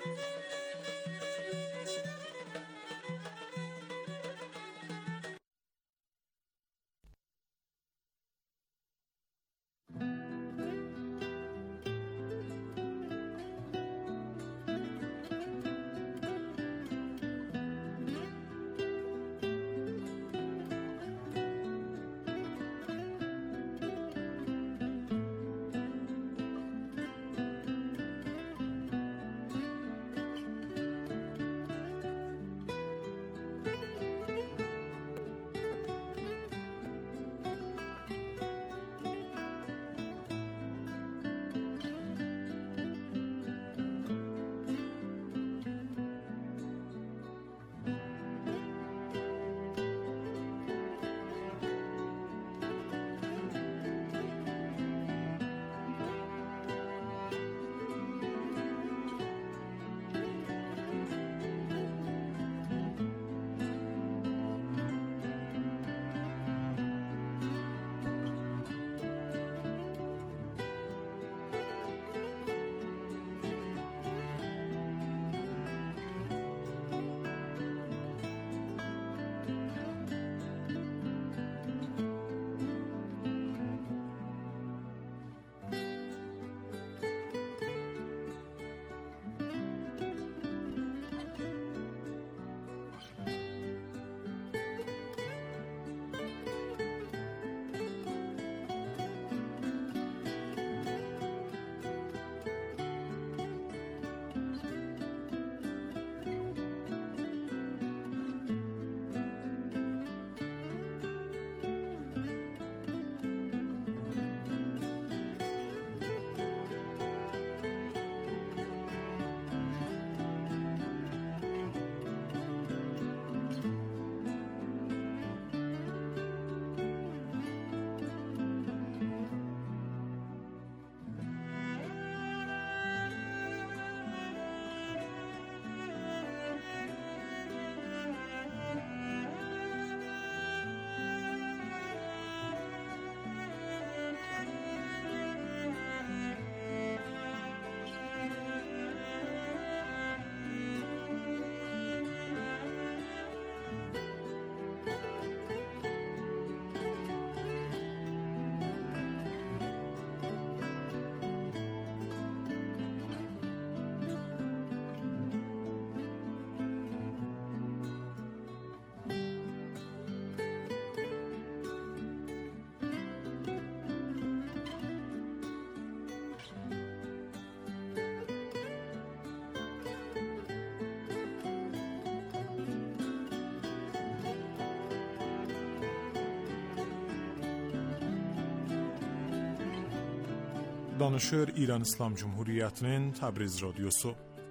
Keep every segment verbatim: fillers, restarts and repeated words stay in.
Danışır İran İslam Cumhuriyeti'nin Təbriz Radyosu.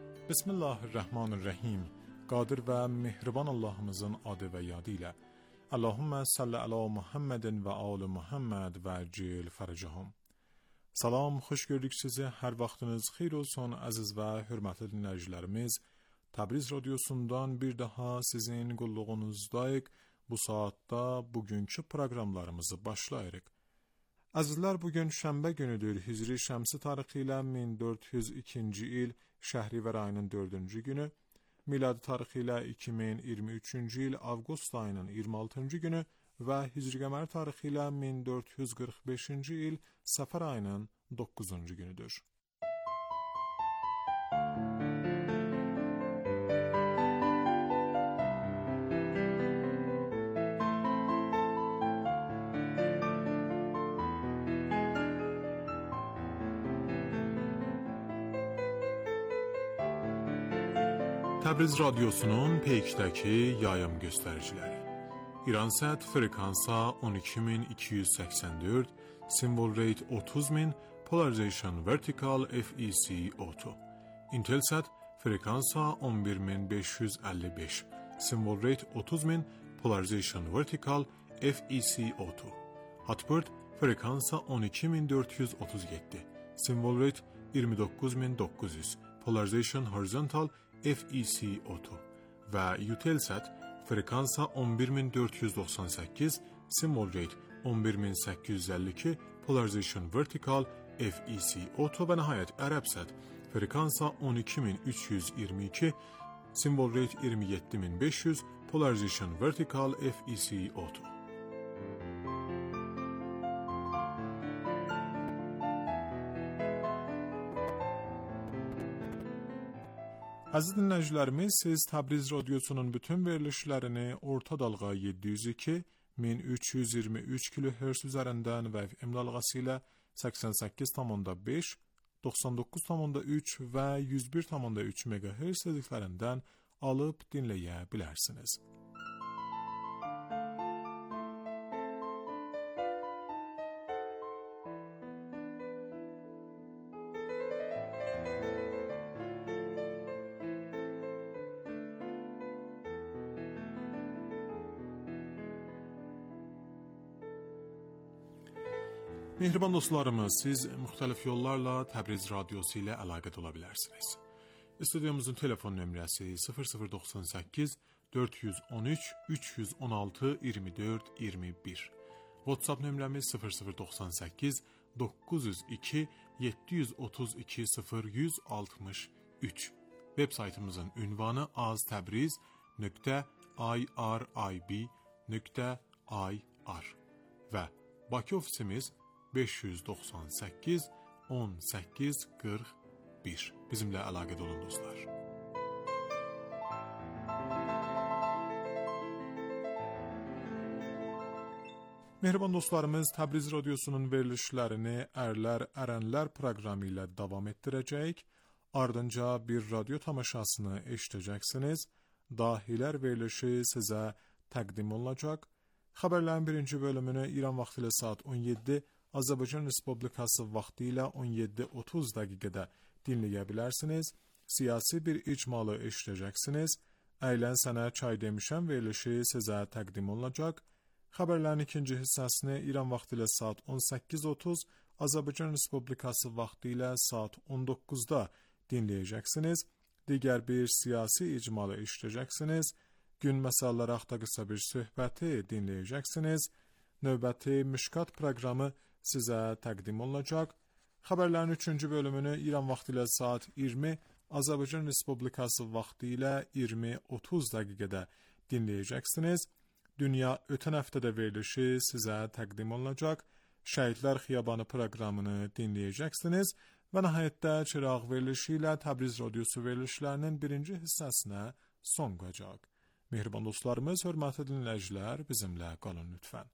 Bismillahirrahmanirrahim. Qadir ve mehriban Allah'ımızın adı ve yadı ile. Allahümme salli ala Muhammedin ve alı Muhammed ve cil faracahum. Salam, xoş gördük sizi. Her vaxtınız xeyir olsun aziz ve hürmetli dinleyicilerimiz. Təbriz Radyosu'ndan bir daha sizin qulluğunuzdayıq. Bu saatte bugünkü proqramlarımızı başlayırıq. Azizler, bugün şənbə günüdür. Hicri şəmsi tarixi ilə min dörd yüz ikinci il Şəhrivar ayının dördüncü günü, miladi tarixi ilə iki min iyirmi üçüncü il Avqust ayının iyirmi altıncı günü və Hicri qəmər tarixi ilə min dörd yüz qırx beşinci il Səfər ayının doqquzuncu günüdür. Təbriz Radyosu'nun peykdəki yayım göstəriciləri. İransat frekansa on iki min iki yüz səksən dörd, symbol rate otuz min, polarization vertical F E C otuz. Intelsat frekansa on bir min beş yüz əlli beş, symbol rate otuz min, polarization vertical F E C otuz. Hotbird frekansa on iki min dörd yüz otuz yeddi, symbol rate iyirmi doqquz min doqquz yüz, polarization horizontal F E C otuz və Eutelsat frekansa on bir min dörd yüz doxsan səkkiz, symbol rate on bir min səkkiz yüz əlli iki, polarization vertical F E C otuz və nəhayət Ərəbsat frekansa on iki min üç yüz iyirmi iki, symbol rate iyirmi yeddi min beş yüz, polarization vertical, F E C auto. Aziz dinləyicilərimiz, siz Təbriz Radyosu'nun bütün verilişlərini orta dalğa yeddi yüz iki min üç yüz iyirmi üç kilohertz üzərindən və F M dalğası ilə səksən səkkiz tam beş, doxsan doqquz tam üç və yüz bir tam üç megahertz dediklərindən alıb dinləyə bilərsiniz. Mehriban dostlarımız, siz müxtəlif yollarla Təbriz Radyosu ilə əlaqət ola bilərsiniz. Studiyamızın telefon nömrəsi sıfır sıfır doxsan səkkiz dörd yüz on üç üç yüz on altı iyirmi dörd iyirmi bir. WhatsApp nömrəmiz sıfır sıfır doxsan səkkiz doqquz yüz iki yeddi yüz otuz iki sıfır yüz altmış üç. Web saytımızın ünvanı aztabriz nöqtə irib nöqtə ir və Bakı ofisimiz beş yüz doxsan səkkiz on səkkiz qırx bir. Bizimlə əlaqədə olun dostlar. Mehriban dostlarımız, Təbriz Radyosu'nun verilişlərini Ərlər Ərənlər proqramı ilə davam etdirəcəyik. Ardınca bir radyo tamaşasını eşidəcəksiniz. Dahilər verilişi sizə təqdim olunacaq. Xəbərlərin birinci bölümünü İran vaxtı ilə saat on yeddi, Azərbaycan Respublikası vaxtı ilə on yeddi otuz dəqiqədə dinləyə bilərsiniz. Siyasi bir icmalı eşidəcəksiniz. Əylən sənə çay demişəm verilişi sizə təqdim olunacaq. Xəbərlərin ikinci hissəsini İran vaxtı ilə saat on səkkiz otuz, Azərbaycan Respublikası vaxtı ilə saat on doqquzda dinləyəcəksiniz. Digər bir siyasi icmalı eşidəcəksiniz. Gün məsələləri haqqında qısa bir söhbəti dinləyəcəksiniz. Növbəti Mişkat proqramı sizə təqdim olunacaq. Xəbərlərin üçüncü bölümünü İran vaxtı ilə saat iyirmi, Azərbaycan Respublikası vaxtı ilə iyirmi otuz dəqiqədə dinləyəcəksiniz. Dünya ötən həftədə verilişi sizə təqdim olunacaq. Şəhidlər Xiyabanı proqramını dinləyəcəksiniz və nəhayətdə Çıraq verilişi ilə Təbriz Radyosu verilişlərinin birinci hissəsinə son qoyacaq. Mehriban dostlarımız, hörmətli dinləyicilər, bizimlə qalın lütfən.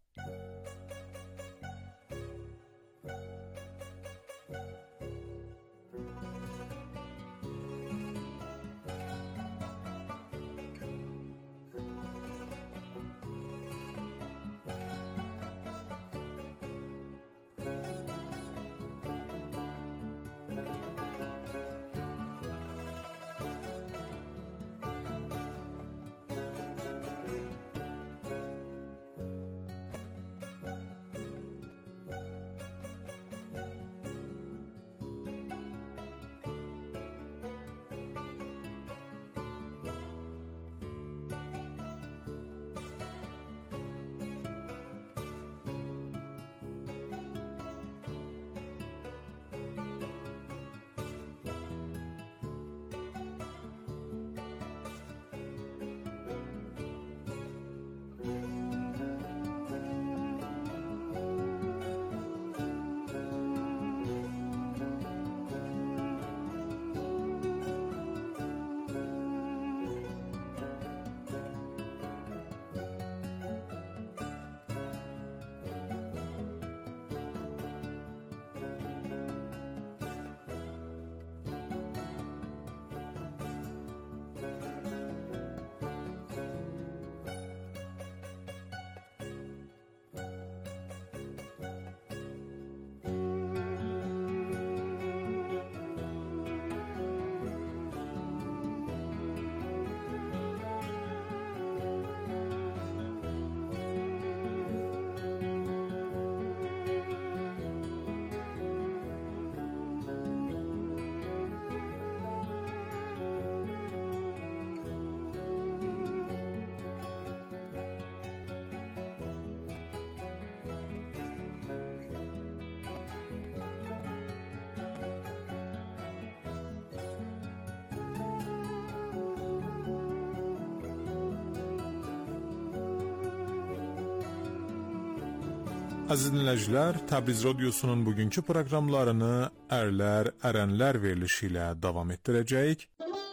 Aziz dinləyicilər, Təbriz Radiosunun bugünkü proqramlarını Ərlər, Ərənlər verilişi ilə davam etdirəcəyik.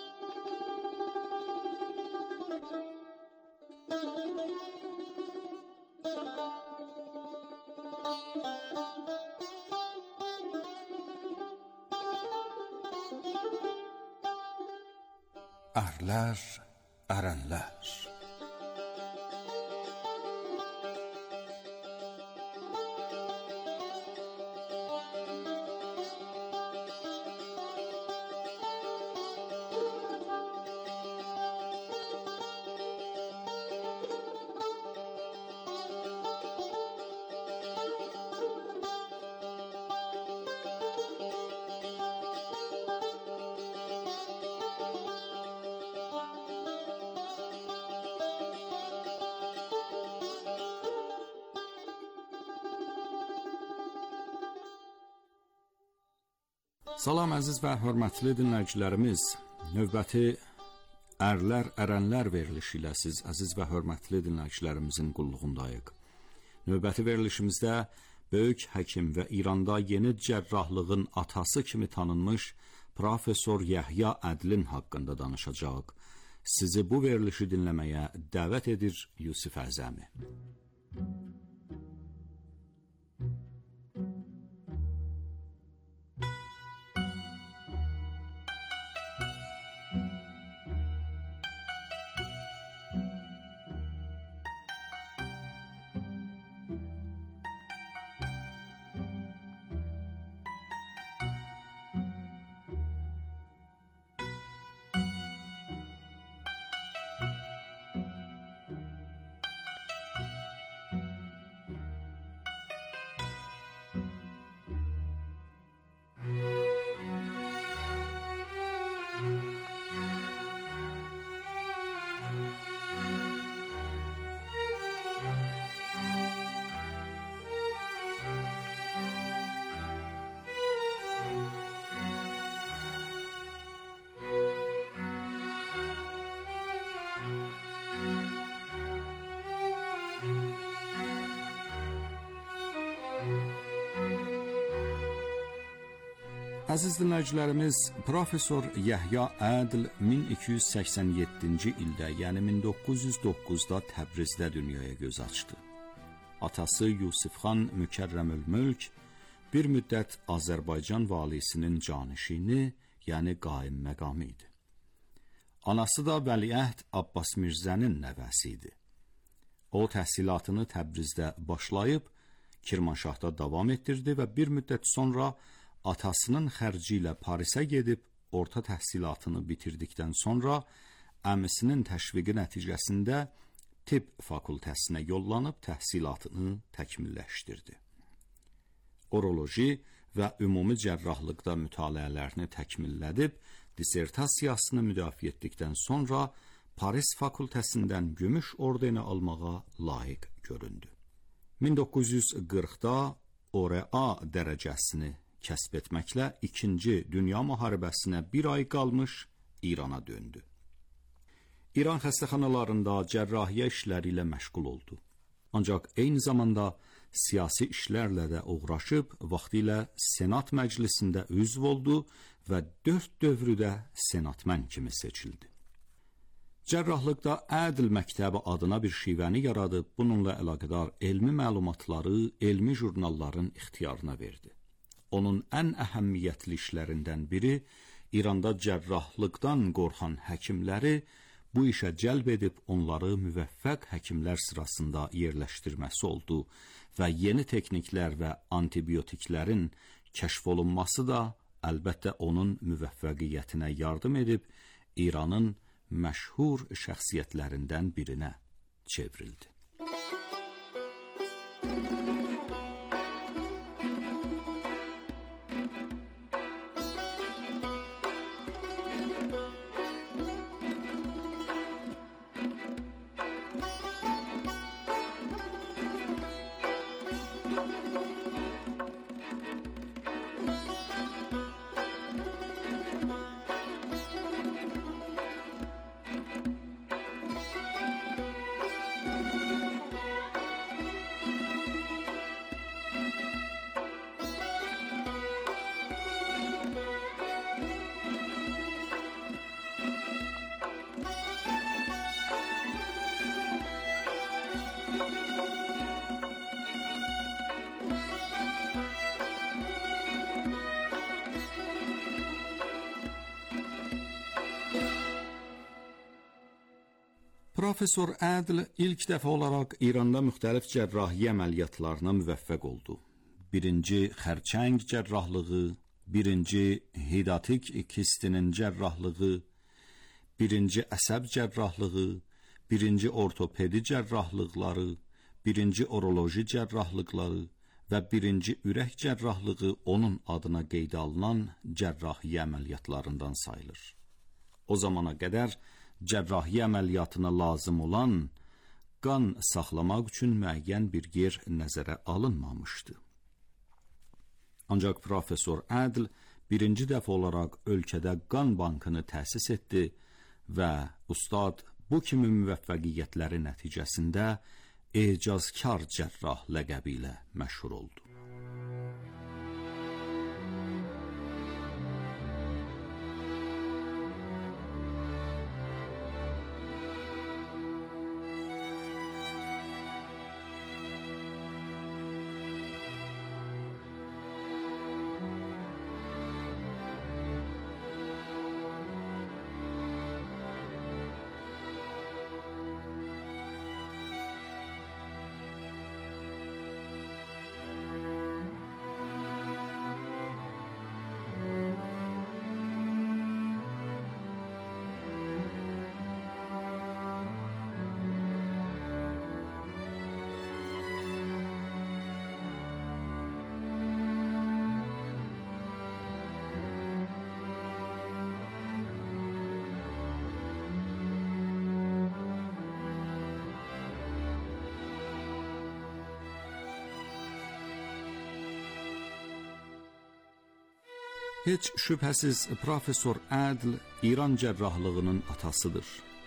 Ərlər, Ərənlər. Salam əziz və hörmətli dinləyicilərimiz, növbəti Ərlər, Ərənlər verilişi ilə siz əziz və hörmətli dinləyicilərimizin qulluğundayıq. Növbəti verilişimizdə böyük həkim və İranda yeni cərrahlığın atası kimi tanınmış Profesor Yəhya Ədlin haqqında danışacaq. Sizi bu verilişi dinləməyə dəvət edir Yusif Əzəmi. Əziz dinləyicilərimiz, Profesor Yəhya Ədl min iki yüz səksən yeddinci ildə, yəni min doqquz yüz doqquzda Təbrizdə dünyaya göz açdı. Atası Yusifxan Mükərrəmülmülk bir müddət Azərbaycan valisinin canişini, yəni qaim məqamı idi. Anası da Vəliəhd Abbas Mirzənin nəvəsi idi. O, təhsilatını Təbrizdə başlayıb, Kirmanşahda davam etdirdi və bir müddət sonra atasının xərci ilə Parisə gedib, orta təhsilatını bitirdikdən sonra əmisinin təşviqi nəticəsində tibb fakültəsinə yollanıb təhsilatını təkmilləşdirdi. Oroloji və ümumi cərrahlıqda mütaliələrini təkmillədib, dissertasiyasını müdafiə etdikdən sonra Paris fakültəsindən gümüş ordeni almağa layiq göründü. min doqquz yüz qırxda O R A dərəcəsini kəsb etməklə ikinci Dünya müharibəsinə bir ay qalmış İrana döndü. İran xəstəxanalarında cərrahiyyə işləri ilə məşğul oldu. Ancaq eyni zamanda siyasi işlərlə də uğraşıb, vaxtilə Senat Məclisində üzv oldu və dörd dövrüdə senatmən kimi seçildi. Cərrahlıqda Ədl məktəbi adına bir şivəni yaradıb, bununla əlaqədar elmi məlumatları elmi jurnalların ixtiyarına verdi. Onun ən əhəmiyyətli işlərindən biri İranda cərrahlıqdan qorxan həkimləri bu işə cəlb edib onları müvəffəq həkimlər sırasında yerləşdirməsi oldu və yeni texniklər və antibiotiklərin kəşf olunması da əlbəttə onun müvəffəqiyyətinə yardım edib İranın məşhur şəxsiyyətlərindən birinə çevrildi. Profesor Ədl ilk dəfə olaraq İranda müxtəlif cərrahi əməliyyatlarına müvəffəq oldu. Birinci xərçəng cərrahlığı, birinci hidatik kistinin cərrahlığı, birinci əsəb cərrahlığı, birinci ortopedi cərrahlıqları, birinci uroloji cərrahlıqları və birinci ürək cərrahlığı onun adına qeydə alınan cərrahi əməliyyatlarından sayılır. O zamana qədər cərrahi əməliyyatına lazım olan qan saxlamaq üçün müəyyən bir yer nəzərə alınmamışdı. Ancaq Profesor Ədl birinci dəfə olaraq ölkədə qan bankını təsis etdi və ustad bu kimi müvəffəqiyyətləri nəticəsində ecazkar cərrah ləqəbi ilə məşhur oldu. Heç şübhəsiz Profesor Ədl İran cərrahlığının atasıdır.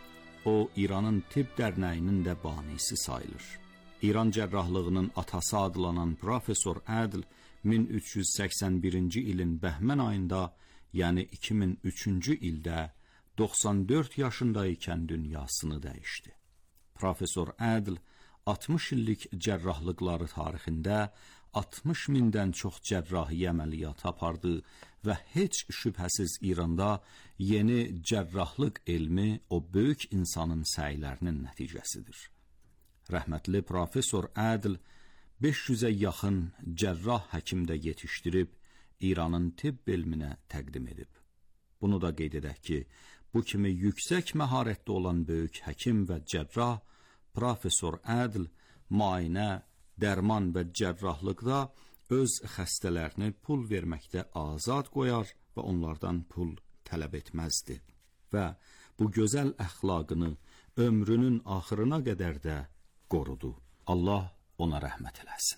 O, İranın tibb dərnəyinin də banisi sayılır. İran cərrahlığının atası adlanan Profesor Ədl min üç yüz səksən birinci ilin bəhmən ayında, yəni iki min üçüncü ildə doxsan dörd yaşında ikən dünyasını dəyişdi. Profesor Ədl altmış illik cərrahlıqları tarixində altmış mindən çox cərrahi əməliyyat apardı və heç şübhəsiz İranda yeni cərrahlıq elmi o böyük insanın səylərinin nəticəsidir. Rəhmətli Profesor Ədl beş yüzə yaxın cərrah həkim də yetişdirib İranın tibb elminə təqdim edib. Bunu da qeyd edək ki, bu kimi yüksək məharətli olan böyük həkim və cərrah Profesor Ədl müayinə, dərman və cərrahlıqda öz xəstələrini pul verməkdə azad qoyar və onlardan pul tələb etməzdi və bu gözəl əxlaqını ömrünün axırına qədər də qorudu. Allah ona rəhmət eləsin.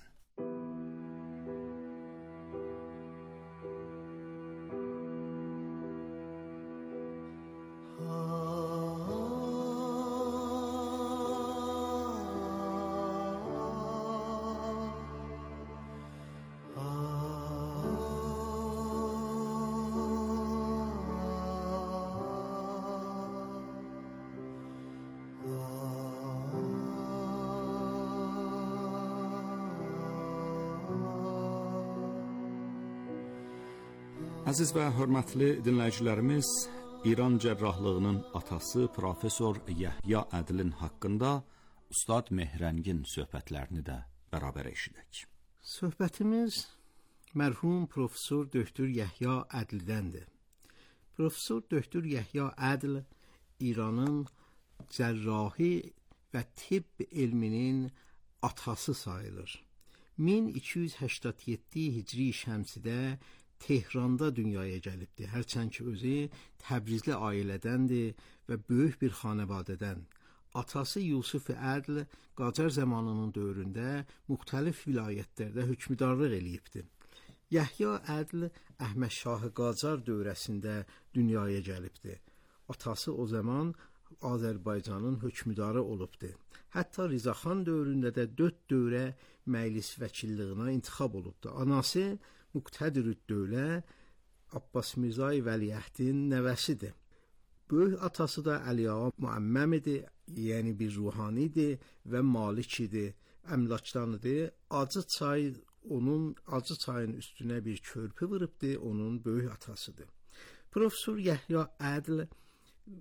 Əziz və hörmətli dinləyicilərimiz, İran cərrahlığının atası Profesor Yəhya Ədlin haqqında Ustad Mehrəngin söhbətlərini də bərabər eşidək. Söhbətimiz mərhum Profesor Döktür Yəhya Ədldəndir. Profesor Döktür Yəhya Ədl İranın cərrahi və tibb elminin atası sayılır. min iki yüz səksən yeddi Hicri şəmsidə Tehranda dünyaya gəlibdir. Hərçənd ki, özü Təbrizli ailədəndir və böyük bir xanəvadədən. Atası Yusuf Ədl Qacar zamanının dövründə müxtəlif vilayətlərdə hökmdarlıq eləyibdir. Yəhya Ədl Əhməd Şahı Qacar dövrəsində dünyaya gəlibdir. Atası o zaman Azərbaycanın hökmdarı olubdur. Hətta Rizaxan dövründə də dörd dövrə məclis vəkilliyinə intixab olubdur. Anası Muqtədir-ü-Dövlə Abbas Mirzay Vəliəhdin nəvəsidir. Böyük atası da Əliağa Müəmməm idi, yəni bir ruhanidir və malik idi, əmlakdanıdır. Acı çay onun acı çayın üstünə bir körpü vurubdur, onun böyük atasıdır. Profesor Yəhya Ədl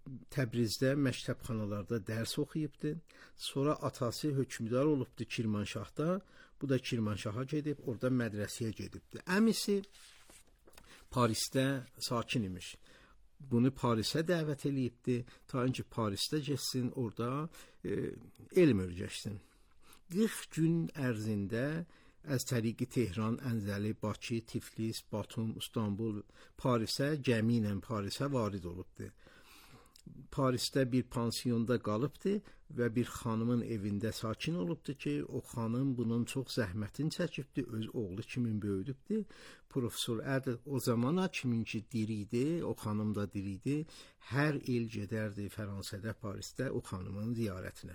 Təbrizdə məktəbxanalarda dərs oxuyubdu. Sonra atası hökmdar olubdu Kirmanşahda. Bu da Kirmanşaha gedib, orada mədrəsəyə gedibdi. Əmisi Parisdə sakin imiş. Bunu Parisə dəvət eləyibdi, ta ki Parisdə getsin, orada e, elm öyrəşsin. qırx gün ərzində az təriqi Tehran, Ənzəli, Bakı, Tiflis, Batum, İstanbul, Parisə, gəmi ilə Parisə varid olubdu. Parisdə bir pansiyonda qalıbdı və bir xanımın evində sakin olubdu ki, o xanım bunun çox zəhmətini çəkibdi, öz oğlu kimi böyüdübdü. Professor Adl o zamana kimin ki diri idi, o xanım da diri idi, hər il gedərdi Fransada, Parisdə o xanımın ziyarətinə.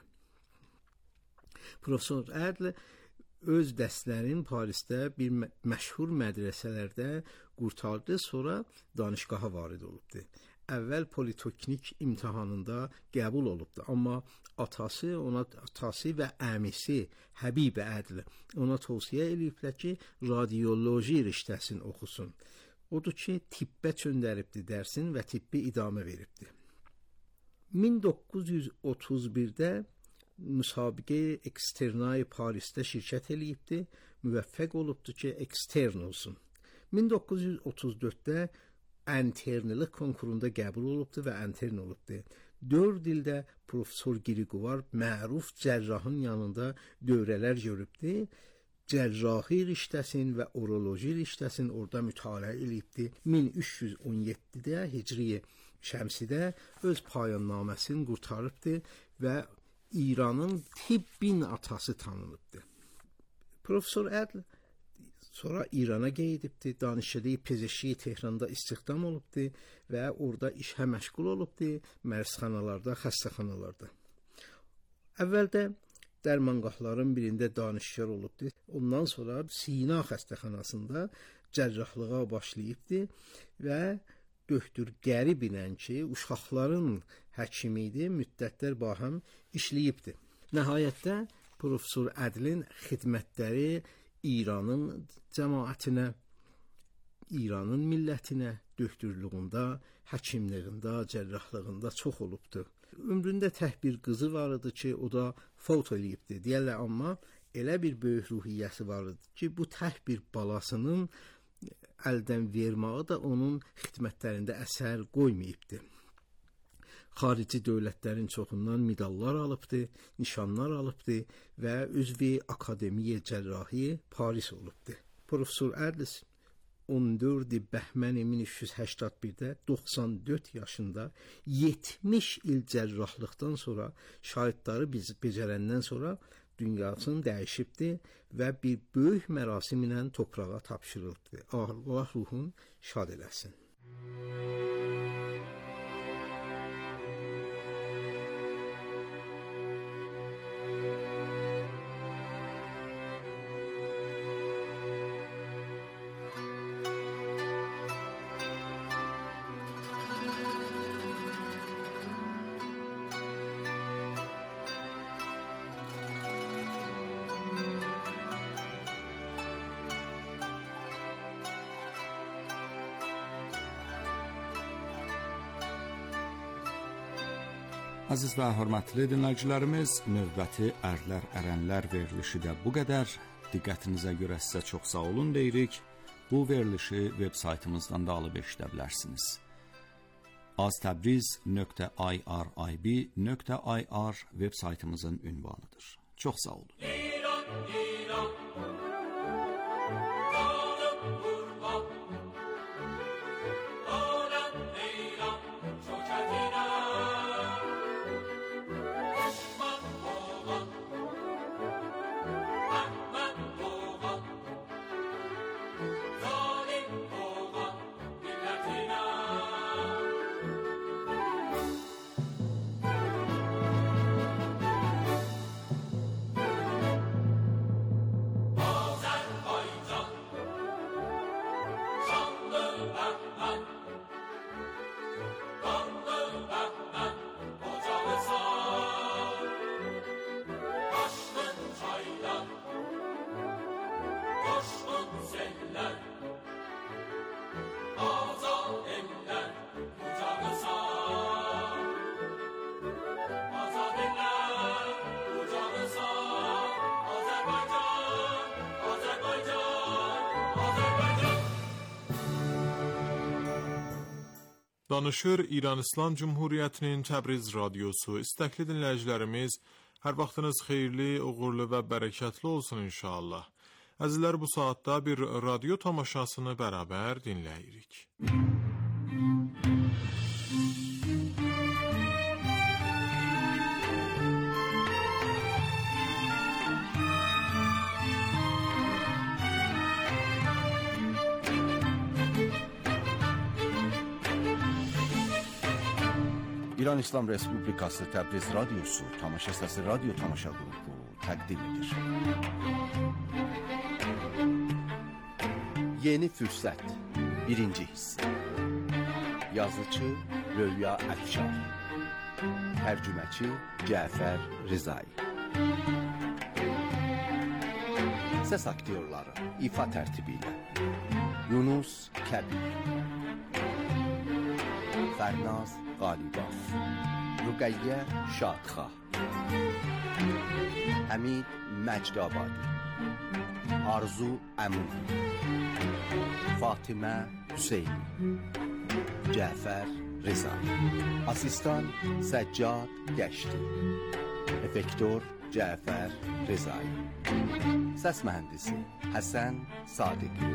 Professor Adl öz dərslərini Parisdə bir məşhur mədrəsələrdə qurtardı, sonra danışqaha varid olubdu. Əvvəl politexnik imtahanında qəbul olubdu, amma atası ona atası və əmisi Həbib Ədl ona tövsiyə ediblər ki, radioloji riştəsini oxusun. Odur ki, tibbə çöndəribdi dərsin və tibbi idamə veribdi. min doqquz yüz otuz birdə müsabiqə eksternay Parisdə şirkət eləyibdi, müvəffəq olubdu ki, ekstern olsun. min doqquz yüz otuz dörddə internlik konkurunda qəbul olubdu və intern olubdu. dörd ildə Professor Grigovar məruf cərrahın yanında dövrələr görübdü. Cərrahi riştəsini və uroloji riştəsini orada mütaliə eləyibdi. min üç yüz on yeddidə Hicri Şəmsidə öz payannaməsini qurtarıbdı və İranın tibbin atası tanınıbdı. Professor Adl sonra İrana gedibdi, danışıqlı pezeşki Tehranda istihdam olubdu və orada işə məşğul olubdu, mərsxanalarda, xəstəxanalarda. Əvvəldə dərmanqahların birində danışıqlar olubdu. Ondan sonra Sina xəstəxanasında cərrahlığa başlayıbdı və Döktür Qərib ilə ki, uşaqların həkimi idi, müddətlər bahəm işləyibdi. Nəhayətdə Professor Adlin xidmətləri İranın cəmaətinə, İranın millətinə, döktürlüğündə, həkimliyində, cərrahlığında çox olubdu. Ömründə tək bir qızı var idi ki, o da fəvt eləyibdi. Deyirlər, amma elə bir böyük ruhiyyəsi var idi ki, bu tək bir balasının əldən verməyi də onun xidmətlərində əsər qoymayıbdı. Xarici dövlətlərin çoxundan medallar alıbdı, nişanlar alıbdı və üzvü Akademiya Cərrahi Paris olubdu. Professor Adl on dörd Bəhmən min üç yüz səksən birdə doxsan dörd yaşında yetmiş il cərrahlıqdan sonra şahidləri becərəndən sonra dünyasını dəyişibdi və bir böyük mərasim ilə torpağa tapşırıldı. Allah ruhun şad eləsin. Əziz və hörmətli dinləyicilərimiz, növbəti Ərlər Ərənlər verilişi də bu qədər. Diqqətinizə görə sizə çox sağ olun deyirik. Bu verilişi veb saytımızdan da alıb eşidə bilərsiniz. aztabriz nöqtə irib nöqtə ir veb saytımızın ünvanıdır. Çox sağ olun. İran, İran. Oh Danışır İran İslam Cumhuriyyətinin Təbriz radiosu. İstəkli dinləyicilərimiz, hər vaxtınız xeyirli, uğurlu və bərəkətli olsun inşallah. Əzizlər, bu saatda bir radyo tamaşasını bərabər dinləyirik. İran İslam Respublikası Təbriz radiosu Tamaşa Səsi radyo tamaşa qrupu təqdim edir. Yeni Fürsət birinci hissi. Yazıcı Rövya Əfşar, tərcüməçi Cəfər Rizai. Səs aktyorları ifa tərtibi ilə Yunus Kəbir, Fərnaz Qalibov, Rüqəyyə Şadxah, Həmid Məcdabadi, Arzu Əmun, Fatimə Hüseyni, Cəfər Rizai. Asistan Səccad Gəşti, Efektor Cəfər Rizai. Səs mühəndisi Həsən Sadiqi.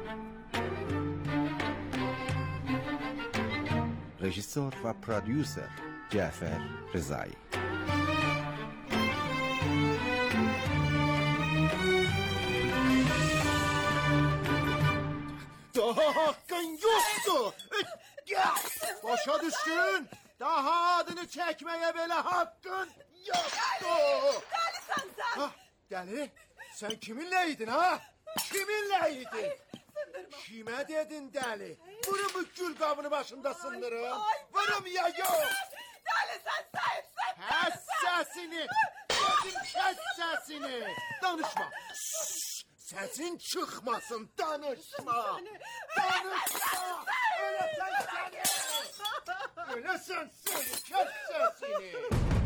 Rejissor və prodüser Cəfər Rizai. Daha hakkın yoktu. Başa düştün. Daha adını çekmeye böyle hakkın yoktu. Deli sen sen. Ha, deli? Sen kiminleydin ha? Kiminleydin? Kime dedin deli? Vurun bu gül kabını başımda sındırın. Vurun ya yok. Deli sen sahip sen. Kes sesini. Dedim kes sesini. Danışma. Şşş, sesin çıkmasın. Danışma. Danışma. Öyle sen seni. Öyle sen seni. Kes sesini.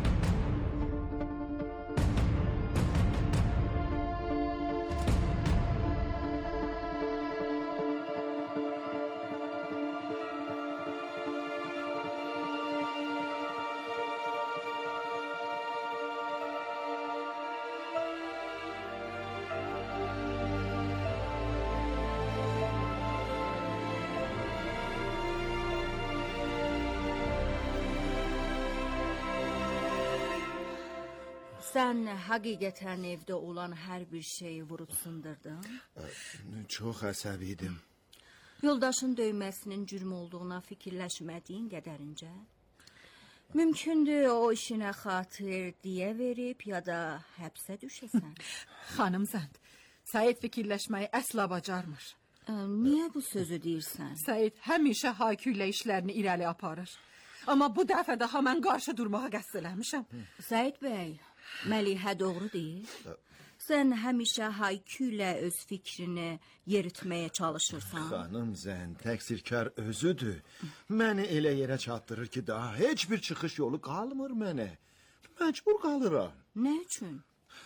Sən həqiqətən evdə olan hər bir şeyi vurub sındırdın? Çox əsəbiydim. Yoldaşın döyməsinin cürm olduğuna fikirləşmədiyin qədərincə? Mümkündür o işinə xatir diyə verib ya da həbsə düşəsən. Xanım Zənd, Səid fikirləşməyi əsla bacarmır. Ə, niyə bu sözü deyirsən? Səid həmişə Haykü ilə işlərini irəli aparır. Amma bu dəfə daha mən qarşı durmağa qəsd eləmişəm. Səid bəy, Məlihə doğru deyir. Sən həmişə Haykü ilə öz fikrini yeritməyə çalışırsan. Xanım Zənd, təqsirkar özüdür. Məni elə yerə çatdırır ki, daha heç bir çıxış yolu qalmır mənə. Məcbur qalıram. Nə üçün?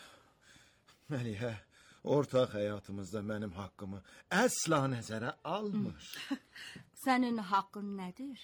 Məlihə, ortaq həyatımızda mənim haqqımı əsla nəzərə almır. Sənin haqqın nədir?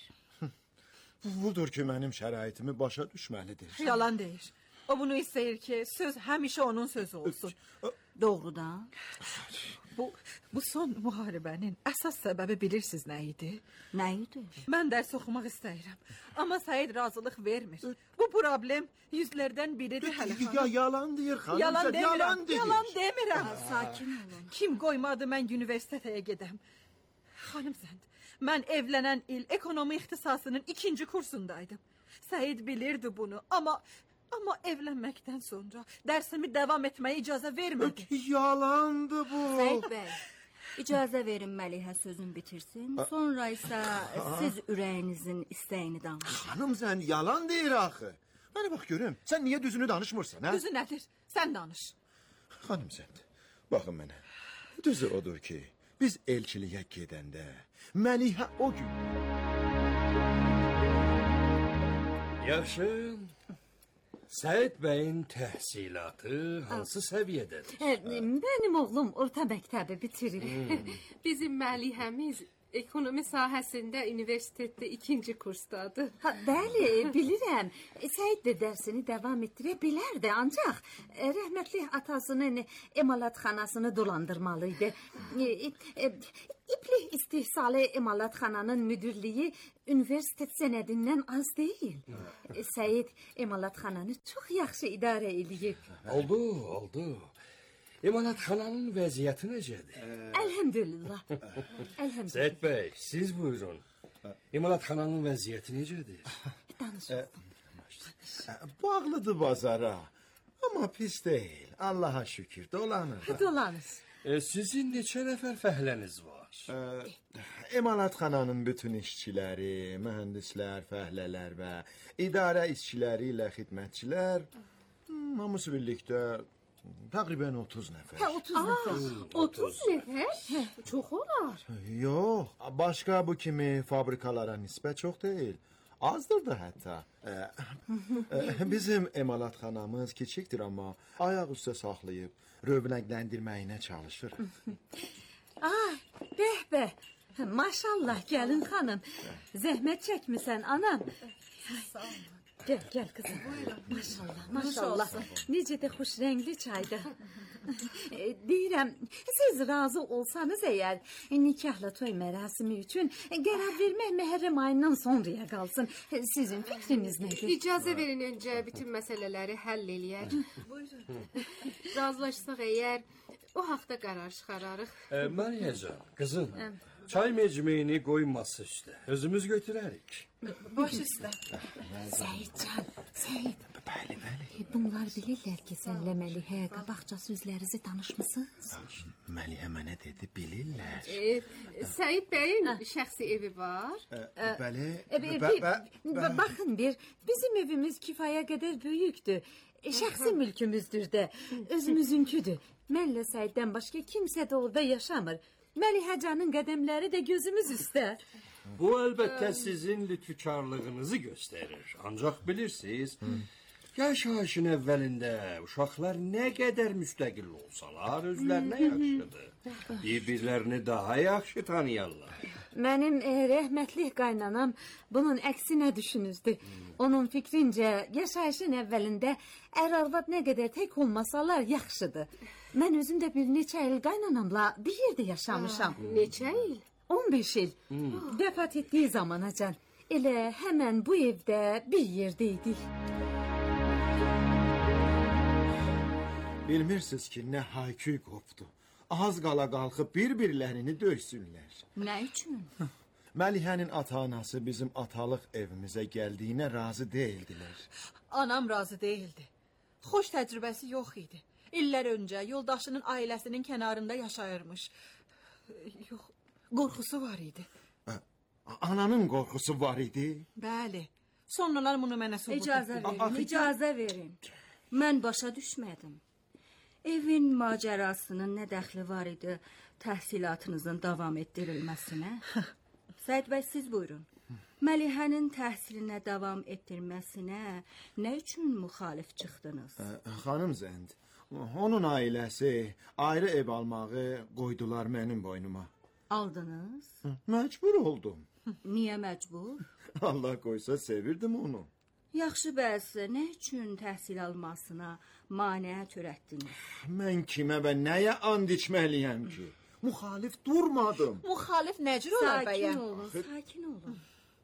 Budur ki, mənim şəraitimi başa düşməlidir. Yalan deyir. O bunu istəyir ki, söz həmişə onun sözü olsun. Doğrudan. Bu, bu son müharibənin əsas səbəbi bilirsiniz nə idi? Nə idi? Mən dərs oxumaq istəyirəm. Amma Səid razılıq vermir. Bu problem yüzlərdən biridir hələ xanım. Ya yalan deyir xanım. Yalan Zənd, demirəm. yalan deyir. Yalan demirəm. Ha, sakin olun. Kim qoymadı mən universitetəyə gedəm? Xanım Zənd, mən evlənən il ekonomi ixtisasının ikinci kursundaydım. Səid bilirdi bunu, amma amma evlənməkdən sonra dərsimi davam etməyə icazə vermədi. Yalandı bu. Səid bəy, icazə verin Məlihə sözünü bitirsin. Sonra isə siz ürəyinizin istəyini danışın. Xanım Zənd, yalan deyir axı. Mənə bax görüm, sən niyə düzünü danışmırsan, hə? Düzü nədir? Sən danış. Xanım Zənd, baxın mənə. Düzü odur ki, biz elçiliyə gedəndə Məlihə o gün... Yaxşı, Səid bəyin təhsilatı hansı səviyyədədir? Mənim oğlum orta məktəbi bitirir. Hmm. Bizim Məlihəmiz Ekonomi sahəsində universitetdə ikinci kursdadır. Ha, bəli, bilirəm. Səid də dərsini davam etdirə bilərdi, ancaq e, rəhmətli atasının emalatxanasını dolandırmalıydı. E, e, İplik istihsalı emalatxananın müdürlüyü universitet sənədindən az deyil. E, Səid emalatxananı çox yaxşı idarə edir. Oldu, oldu. Emalatxananın vəziyyəti necədir? Əlhəmdülillah. Əlhəmdülillah. Səid bəy, siz buyurun. Emalatxananın vəziyyəti necədir? Danış. Bağlıdır bazara. Amma pis deyil. Allaha şükür, dolanır. Dolanır. E, sizin neçə nəfər fəhləniz var? Emalatxananın bütün işçiləri, mühəndislər, fəhlələr və idarə işçiləri ilə xidmətçilər hamısı birlikdə təqribən otuz nəfər. Hə, otuz nəfər. otuz nəfər? Hə, çox olar. Yox, başqa bu kimi fabrikalara nisbət çox deyil. Azdır da hətta. Bizim emalatxanamız kiçikdir, amma ayaq üstə saxlayıb rövnəqləndirməyinə çalışır. Ay, bəh bəh. Maşallah gəlin xanım. Zəhmət çəkmisən anam. Sağ ol. Gəl, gəl qızım. Maşallah, maşallah. Necə də xoş rəngli çaydır. Deyirəm, siz razı olsanız əgər nikahla toy mərasimi üçün qərar vermək Məhərrəm ayından sonraya qalsın. Sizin fikriniz nədir? İcazə verin öncə bütün məsələləri həll eləyər. Buyurun. Razılaşsaq əgər o haqda qərar çıxararıq. E, Məriyəcan, qızım, çay mecmeyini qoyması üstə. Özümüz götürərik. Baş üstə. Səyidcan, Səyid. Bəli, bəli. Bunlar bilirlər ki, sənlə Məlihə qabaqca sözlərinizi danışmısınız? Məlihə mənə dedi, bilirlər. E, Səid bəyin şəxsi evi var. Bəli. E, bir, bir, baxın bir, bizim evimiz kifaya qədər böyükdür. E, şəxsi mülkümüzdür də, özümüzünküdür. Mənlə Səiddən başqa kimsə də orada yaşamır. Məlihəcanın qədəmləri də gözümüz üstə. Bu əlbəttə sizin lütfükarlığınızı göstərir. Ancaq bilirsiniz, yaşayışın əvvəlində uşaqlar nə qədər müstəqil olsalar, özlərinə yaxşıdır. Bir-birlərini daha yaxşı tanıyarlar. Mənim e, rəhmətli qaynanam bunun əksinə düşünüzdü. Onun fikrincə yaşayışın əvvəlində ər-arvad nə qədər tək olmasalar yaxşıdır. Mən özüm də bir neçə il qaynanamla bir yerdə yaşamışam. Neçə il? on beş il. Vəfat etdiyi zamanacan. Elə həmən bu evdə bir yerdəydik. Bilmirsiniz ki, nə hayküy qopdu. Az qala qalxıb bir-birlərini döysünlər. Nə üçün? Məlihənin ata-anası bizim atalıq evimizə gəldiyinə razı deyildilər. Anam razı değildi. Xoş təcrübəsi yox idi. İllər öncə yoldaşının ailəsinin kənarında yaşayırmış. Yox, qorxusu var idi. Ananın qorxusu var idi? Bəli. Sonralar bunu mənə sübut İcazə etdi. verin, icazə verin. Mən başa düşmədim. Evin macərasının nə dəxli var idi təhsilatınızın davam etdirilməsinə? Səid bəy, siz buyurun. Məlihənin təhsilinə davam etdirməsinə nə üçün müxalif çıxdınız? Xanım Zənd, onun ailəsi ayrı ev almağı qoydular mənim boynuma. Aldınız? Məcbur oldum. Niyə məcbur? Allah qoysa sevirdim onu. Yaxşı, bəs nə üçün təhsil almasına maneə törətdiniz? Mən kimə və nəyə and içməliyəm ki? Müxalif durmadım. Müxalif nə cür olar bəyə? Sakin olun, sakin olun.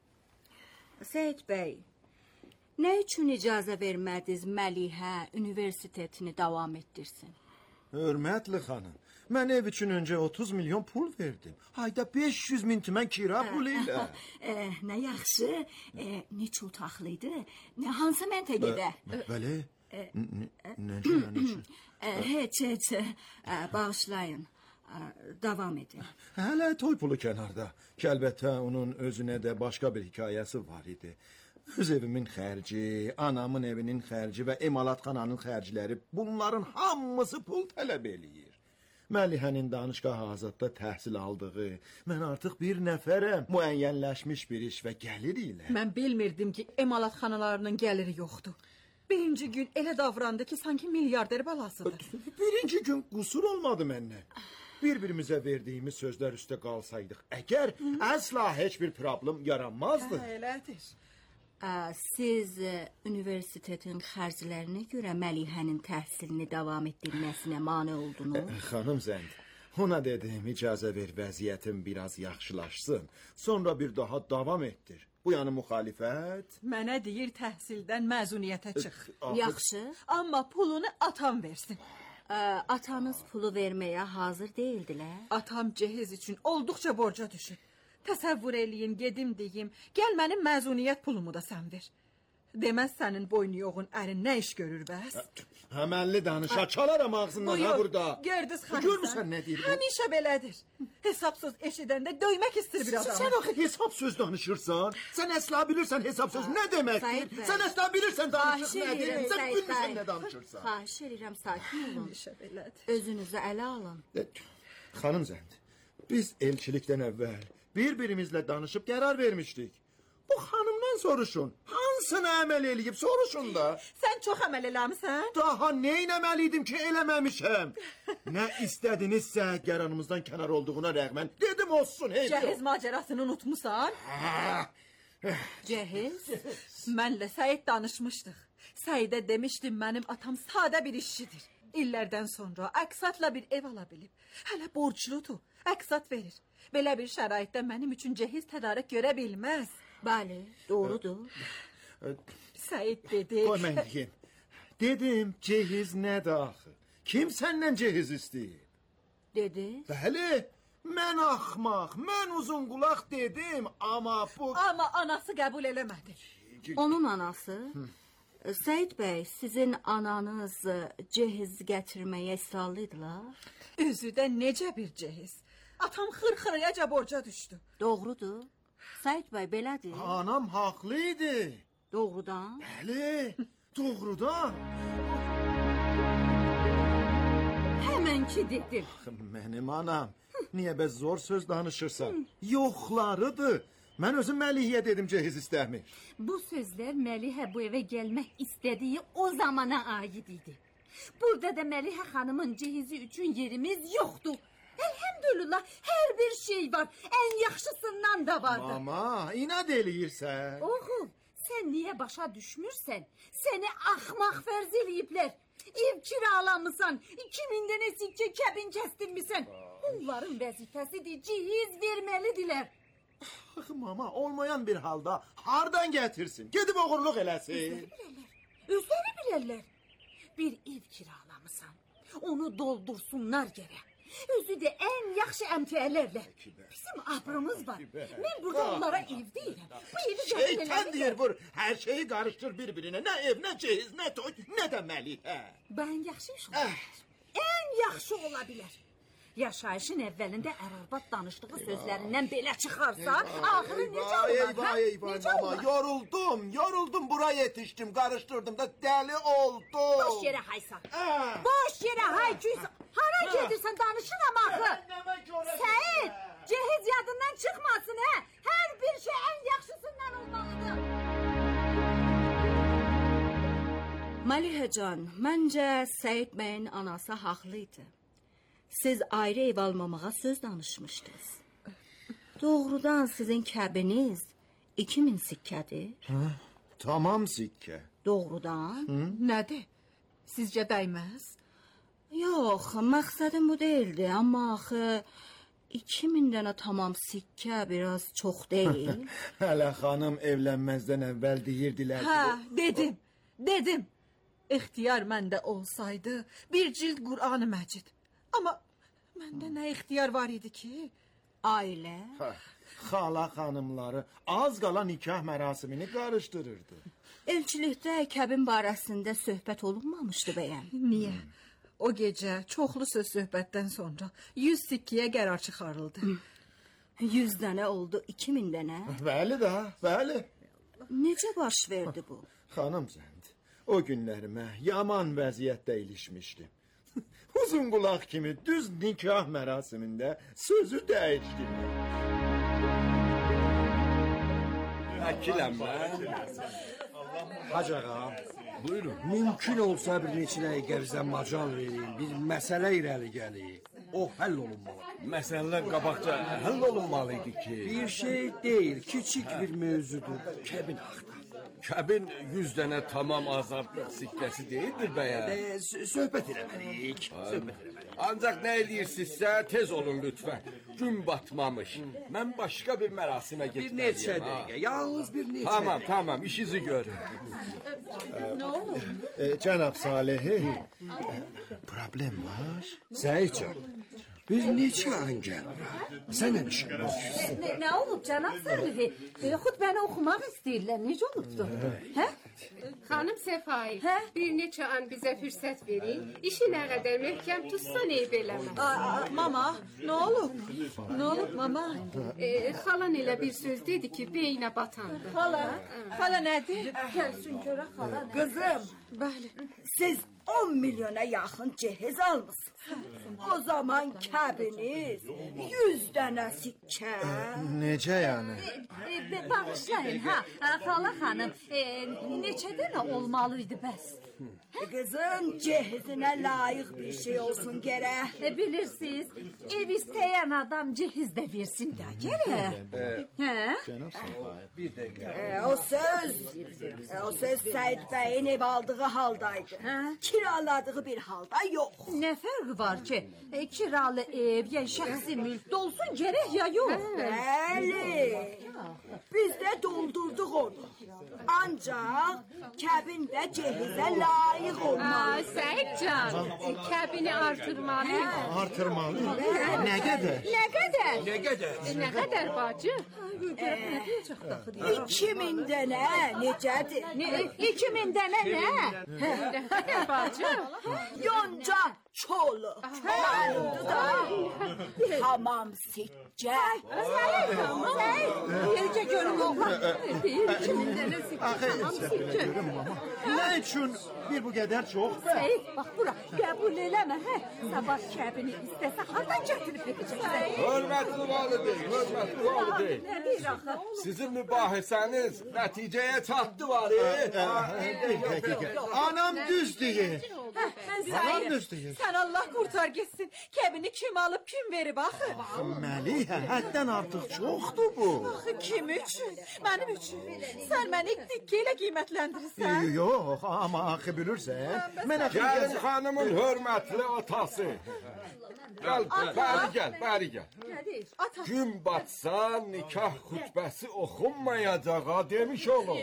Səid bəy, nə üçün icazə vermədiniz Məlihə universitetini davam etdirsin? Hörmətli xanım, mən ev üçün öncə otuz milyon pul verdim. Hayda beş yüz min tümən kira pulu ilə. E, nə yaxşı, e, neçə otaqlıydı, nə hansı məntəqədə? Bəli, necə, necə? E, heç, heç, e, bağışlayın, e, davam edin. Hələ toy pulu kənarda. Ki, əlbəttə, onun özünə də başqa bir hekayəsi var idi. Öz evimin xərci, anamın evinin xərci və emalatxananın xərcləri, bunların hamısı pul tələb eləyir. Məlihənin danışqah azadda təhsil aldığı, mən artıq bir nəfərəm, müəyyənləşmiş bir iş və gəlir ilə. Mən bilmirdim ki, emalatxanalarının gəliri yoxdur. Birinci gün elə davrandı ki, sanki milyarder balasıdır. Birinci gün qusur olmadı məndən. bir-birimizə verdiyimiz sözlər üstə qalsaydıq, əgər əsla heç bir problem yaranmazdı. Hə, elədir. Ə, siz ə, universitetin xərclərinə görə Məlihənin təhsilini davam etdirməsinə mane oldunuz? Xanım Zənd, ona dedim, icazə ver vəziyyətim biraz yaxşılaşsın. Sonra bir daha davam etdir. Bu yanı müxalifət. Mənə deyir təhsildən məzuniyyətə çıx. Yaxşı. Amma pulunu atam versin. Ə, atanız pulu verməyə hazır deyildilər. Atam cehiz üçün olduqca borca düşüb. Təsəvvür eləyin, gedim deyim, gəl mənim məzuniyyət pulumu da sən ver. Deməz sənin boynu yoğun ərin nə iş görür bəs? Həmənli danışa, çalaram ağzından ha burada. Gördünüz xanım. Görmüsən nə deyir bu? Həmişə belədir. Hesabsız eşidəndə döymək istir bir adamı. Sən axı hesab söz danışırsan. Sən əsla bilirsən hesab söz nə deməkdir. Sən əsla bilirsən danışıq nədir. Sən bilmirsən nə danışırsan. Xahiş edirəm, sakin olun. Həmişə belədir. Özünüzü ələ alın. Xanım Zənd, biz elçilikdən əvvəl bir-birimizlə danışıb qərar vermişdik. Bu xanımdan soruşun. Hansını əməl eləyib soruşun da. Sən çox əməl eləmisən? Daha neynəməliydim ki eləməmişəm. Nə istədinizsə qəranımızdan kənar olduğuna rəğmən dedim olsun. Cəhiz macərasını unutmusan? Cəhiz? Mənlə Səid danışmışdıq. Səidə demişdim mənim atam sadə bir işçidir. İllərdən sonra əksatla bir ev ala bilib. Hələ borcludur, əksat verir. Belə bir şəraitdə mənim üçün cehiz tədarük görə bilməz. Bəli, doğrudur. Səid dedi. Qoy mən deyim. Dedim cehiz nədir axı? Kim səndən cehiz istəyir? Dedi. Bəli, mən axmaq, mən uzun qulaq dedim, amma bu... Amma anası qəbul eləmədi. Onun anası? Səid bəy, sizin ananız cehiz gətirməyə israrlıydılar? Özü də necə bir cehiz? Atam xırxırayaca borca düşdü. Doğrudur. Səid bəy, belədir. Anam haqlıydı. Doğrudan? Bəli, doğrudan. Həmən ki dedim. Mənim anam, niyə bəz zor söz danışırsan? Yoxlarıdır. Mən özüm Məlihiyə dedim cehiz istəmir. Bu sözlər Məlihə bu evə gəlmək istədiyi o zamana aid idi. Burada da Məlihə xanımın cehizi üçün yerimiz yoxdur. Elhamdülillah, hər bir şey var. Ən yaxşısından da vardı. Mama, inad eləyirsən. Oğul, sən niyə başa düşmürsən? Səni axmaq fərz eləyiblər. Ev kiralamısan, iki min dənə sikkə kəbin kəstirmisən. Onların vəzifəsidir, cehiz verməlidirlər. Axı mama, olmayan bir halda hardan gətirsin? Gedib oğurluq eləsin. Özləri bilərlər. Bir ev kiralamısan, onu doldursunlar gərək. Özü də ən yaxşı əmtiyələrlə. Bizim abrımız var. Mən burada onlara ev deyirəm. Bu evi şeytan deyir vur. Hər şeyi qarışdır bir-birinə. Nə ev, nə cehiz, nə toy, nə də Məlihə. Ben yaxşı iş ola bilər. Ən yaxşı ola bilər. Yaşayışın əvvəlində ər-arvad danışdığı sözlərindən belə çıxarsa, axırı necə olar? Eyvah, eyvah, mama, yoruldum, yoruldum, bura yetişdim, qarışdırdım da dəli oldum. Boş yerə haysan. Boş yerə hay küysən. Hara gedirsən danışıram axı. Səid, cehiz yadından çıxmasın, hə? Hər bir şey ən yaxşısından olmalıdır. Məlihəcan, məncə Səid bəyin anası haqlıydı. Siz ayrı ev almamağa söz danışmışdınız. Doğrudan sizin kəbiniz iki min sikkədir. Hə? Tamam sikkə. Doğrudan. Hı? Nədir? Sizcə dəyməz? Yox, məqsədim bu değildi. Amma axı iki min dənə tamam sikkə biraz çox deyil. Hələ xanım evlənməzdən əvvəl deyirdilər ki... Hə, dedim, dedim. İxtiyar məndə olsaydı bir cild Qur'an-ı Məcid. Amma məndə nə ixtiyar var idi ki? Ailə. Hə, xala xanımları az qala nikah mərasimini qarışdırırdı. Elçilikdə kəbin barəsində söhbət olunmamışdı bəyəm. Niyə? O gecə çoxlu söz söhbətdən sonra yüz sikkiyə qərar çıxarıldı. Yüz dənə oldu, iki min dənə. Bəli də, bəli. Necə baş verdi bu? Xanım Zənd, o günlərimə yaman vəziyyətdə ilişmişdim. Uzun qulaq kimi düz nikah mərasimində sözü dəyişdim. Əkiləm mən. Hacı ağa, buyurun. Mümkün olsa bir neçə dəqiqə bizə macal verin, bir məsələ irəli gəlir. o həll olunmalı. Məsələlər qabaqca həll olunmalıydı ki. Bir şey değil, küçük bir mövzudur. Kəbin axtar. Kəbin yüz dənə tamam azadlıq sikkəsi deyildir bəyəm. E, söhbət eləməliyik. Söhbət eləməliyik. Ancaq nə edirsinizsə tez olun lütfən. Gün batmamış. Mən başqa bir mərasimə Bir getməliyəm. neçə dəqiqə, yalnız bir neçə Tamam, tamam, işinizi görün. Ne olur? E, cənab Salihi, problem var. Səyicəm, biz neçə an gəlmirəm. Sənə işin var. Ne, ne olup Cenab Salihi? E, xutbəni oxumaq istəyirlər. Necə olubdu? Hə? Xanım Səfai, Hə? bir neçə an bizə fürsət verin. İşi nə qədər möhkəm tutsan eyb eləmə. Aa, mama, ne olup? Ne olup mama? E, xalan elə bir söz dedi ki, beynə batandı. Hala, hala nedir? Gəlsin görə xala. Kızım, Bəli. siz on milyona yakın cehiz almışsınız. O zaman kəbiniz yüz dənə sikkə. Necə yəni? E, e, bağışlayın ha. E, xala xanım, e, neçə dənə olmalıydı bəs? Kızın cehizine layık bir şey olsun gerek. E, bilirsiniz, ev isteyen adam cehiz de versin de gerek. He? Bir dəqiqə. E, o söz, e, o söz Seyit Bey'in ev aldığı haldaydı. Kiraladığı bir halda yok. Ne farkı var ki? E, kiralı ev ya şahsi mülk de olsun gerek ya yok. Bəli. Biz de doldurduk onu. Ancak kəbin de cehize layık olmalı. Aa, Səyidcan, e, kəbini artırmalı. Artırmalı. Nə qədər? Ne kadar? Nə qədər? E, nə qədər bacı? Ne diyecek daxı? İki min dənə necədir? Ne, iki min dene ne? Nə qədər bacı? Yonca çolu. Malumdu da. Tamam sikkə. Gelecek görüm oğlan. Bir iki min denesi. Tamam sikke. Nə üçün bir bu qədər çox? Seyit bak bura kabul eleme he. Sabah kəbini istese hardan getirip edeceksin? Hörmətli valideyn, hörmətli valideyn. Ne deyir axı? Sizin mübahisəniz nəticəyə çatdı var. Anam düz deyir. Anam düz deyir. Sen Allah kurtar gitsin. Kəbini kim alıp kim verib axı? Məlihə, həddən artıq çoxdur bu. Axı kim üçün? Mənim üçün. Sən məni dikki ilə qiymətləndirirsən. Yox, amma axı bilirsən, mən Gəlin xanımın hörmətli atası. Gəl, bəri gəl, bəri gəl. Ata. Gün batsa nikah xutbəsi oxunmayacağa demiş olur.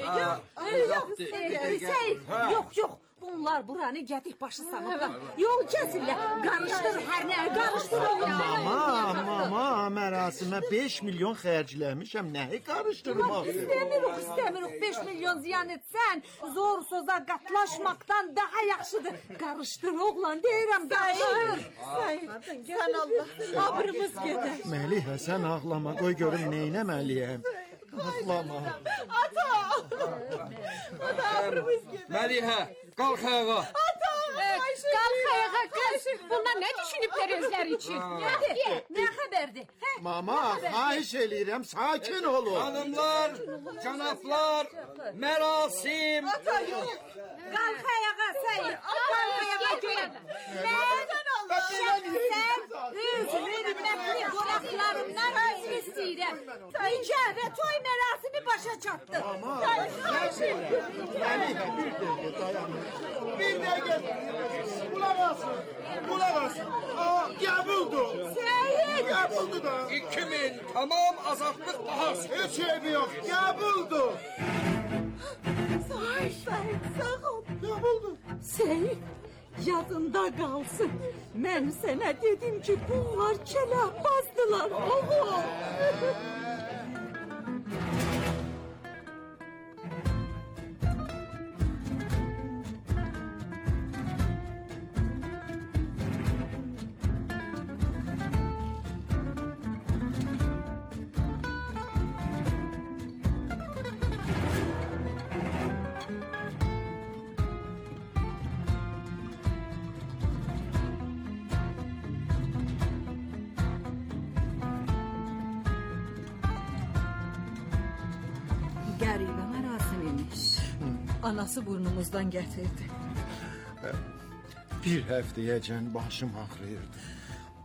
Seyit yok yok. Bunlar buranı gedik başı sanırlar. Yol kesinler. Karıştır her ne karıştır oğlum. Mama, mama, mərasimə beş milyon xərcləmişəm, nəyi qarışdırmaq? İstemirik, istemirik. beş milyon ziyan etsen zor söze katlaşmaktan daha yaxşıdır. Karıştır oğlan deyirəm, karıştır. Səyid, sən Allah, abrımız gedər. Məlihə, sən ağlama, qoy görüm neynəməliyəm. Ağlama. Ata! Ata, abrımız gedər. Məlihə, qalx ayağa. Ata! Qalx ayağa qız. Bunlar nə düşünüblər özləri üçün? Hadi, ne haberdi? He? Mama, xahiş eləyirəm, sakin olun. Hanımlar, cənablar, mərasim. Ata, yox. Kalk ayağa Seyit. Kalk ayağa görün. Ben şahsen öz hürmetli konaklarımdan izin istəyirəm. Nikah ve toy merasimi başa çattı. Məlihə, bir dəqiqə dayanın. Bir dəqiqə. Qulaq asın, qulaq asın. Aa, qəbuldur. Seyit. Qəbuldur da. İki min tamam azadlıq bahası. Heç eybi yox, qəbuldur. Seyid, Seyid, sağ ol. Qəbuldur. Seyit. Yadında kalsın. Ben sana dedim ki bunlar kelahbazdılar oğlum. Qəribə mərasim imiş. Anası burnumuzdan getirdi. Bir həftəyəcən başım ağrıyırdı.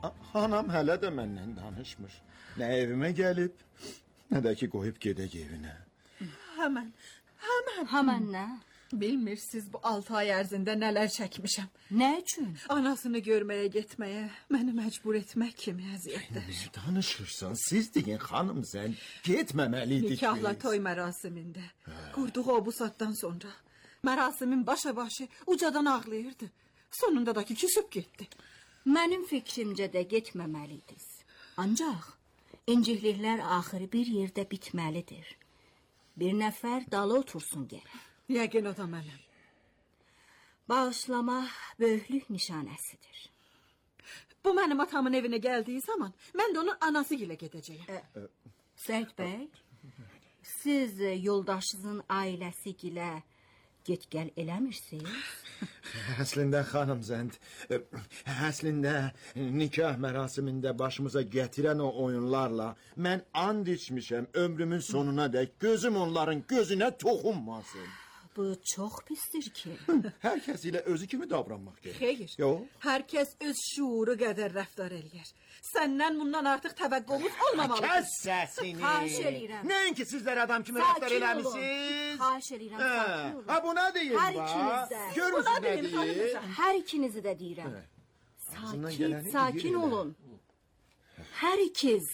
Anam hələ də məndən danışmır. Nə evimə gəlib, nə də ki qoyub gedək evinə. Həmən, həmən. Həmən nə? Bilmirsiniz bu altı ay ərzində nələr çəkmişəm. Nə üçün? Anasını görməyə getməyə, məni məcbur etmək kimi əziyyətdə. Nə danışırsan? Siz deyin xanım, sən getməməliydik. Nikahla toy mərasimində. Qurduğu o bu saatdan sonra. Mərasimin başa başı ucadan ağlayırdı. Sonunda da ki küsüb getdi. Mənim fikrimcə də getməməliydiniz. Ancaq incikliklər axırı bir yerdə bitməlidir. Bir nəfər dalı otursun gərək. Yəqin o da mənəm. Bağışlama böyüklük nişanəsidir. Bu mənim atamın evinə gəldiyi zaman mən də onun anası ilə gedəcəyim. Ə, Səid bəy, siz yoldaşınızın ailəsi ilə get-gəl eləmirsiniz? Əslində xanım Zənd, əslində nikah mərasimində başımıza gətirən o oyunlarla mən and içmişəm ömrümün sonuna dək gözüm onların gözünə toxunmasın. Bu çox pisdir ki. Hər kəs ilə özü kimi davranmaq gerək. Xeyr. Yox. Hər kəs öz şuuru qədər rəftar eləyər. Səndən bundan artıq təvəqqümüz olmamalıdır. Kəs səsini. Xahiş eləyirəm. Nəinki sizlər adam kimi rəftar eləmişsiniz. Xahiş eləyirəm, sakin olun. Ha, bu nə deyir? Hər ikinizdə. Görürsünüz nə deyir? Hər ikinizi də deyirəm. Ağzından Sakin, gələni sakin deyir elə. olun. Hər ikiz.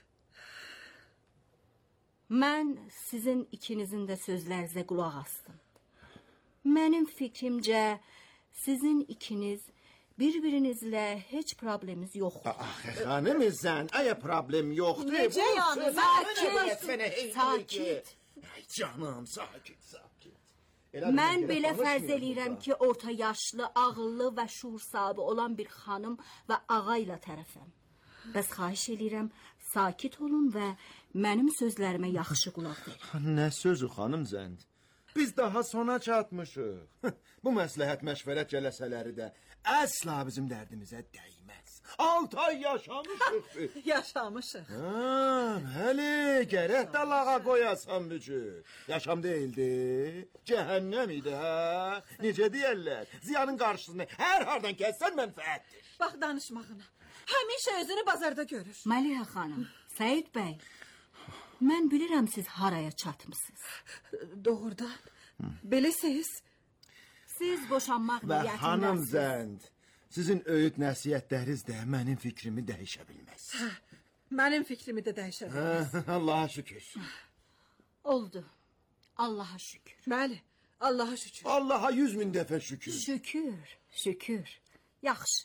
Mən sizin ikinizin də sözlərinizə qulaq asdım. Mənim fikrimcə sizin ikiniz bir-birinizlə heç probleminiz yoxdur. Ah, xanım sən, əyə problem yoxdur. Necə yəni? Sakit, sakit. Canım, sakit, sakit. Mən belə fərz eləyirəm ki, orta yaşlı, ağıllı və şuur sahibi olan bir xanım və ağa ilə tərəfəm. Bəs xahiş eləyirəm, sakit olun və mənim sözlərimə yaxşı qulaq verin. Nə sözü xanım Zənd? Biz daha sona çatmışıq. Bu məsləhət məşvərət cələsələri də əsla bizim dərdimizə dəyməz. Altı ay yaşamışıq. Yaşamışıq. Ha, bəli, gərək də lağa qoyasan bücür. Yaşam deyildi, cəhənnəm idi, hə? Necə deyərlər? Ziyanın qarşısını hər hardan kəssən mənfəətdir. Bax danışmağına. Həmişə özünü bazarda görür. Məlihə xanım, Səid bəy, mən bilirəm siz haraya çatmısınız. Doğrudan. Beləsiz. Siz boşanmaq Və xanım niyyətindəsiniz. Zənd, sizin öyüd nəsiyyətləriniz də mənim fikrimi dəyişə bilməz. Mənim fikrimi də dəyişə bilməz. Hə, Allaha şükür. Oldu. Allaha şükür. Bəli, Allaha şükür. Allaha yüz min dəfə şükür. Şükür, şükür. Yaxşı.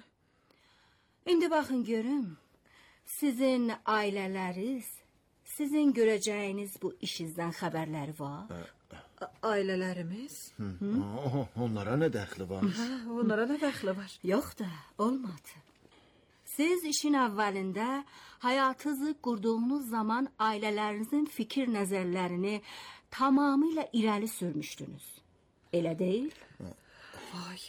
İndi baxın görüm. Sizin ailələriniz, sizin görəcəyiniz bu işinizdən xəbərləri var? Ailələrimiz? Hı. Onlara nə dəxli var? Hə, onlara da dəxli var. Yox da, olmadı. Siz işin əvvəlində həyatınızı qurduğunuz zaman ailələrinizin fikir nəzərlərini tamamilə irəli sürmüşdünüz. Elə deyil? Vay,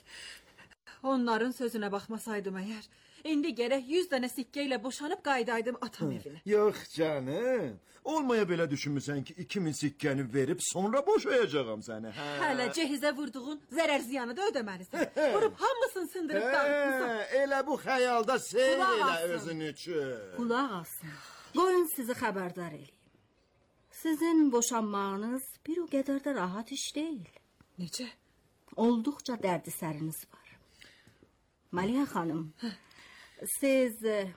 onların sözünə baxmasaydım əgər, indi gərək yüz dənə sikkə ilə boşanıb qaydaydım atam evinə. Yox canım, olmaya belə düşünmüsən ki, iki min sikkəni verib sonra boşayacağım səni. Hə? Hələ cehizə vurduğun zərər ziyanı da ödəməlisən. Vurub hamısını sındırıb dağıtmışsan. Hə, elə bu xəyalda seyr Qulaq elə asın. özün üçün. Qulaq asın. Qoyun sizi xəbərdar eləyim. Sizin boşanmağınız bir o qədər də rahat iş deyil. Necə? Olduqca dərdisəriniz var. Məlihə xanım, siz,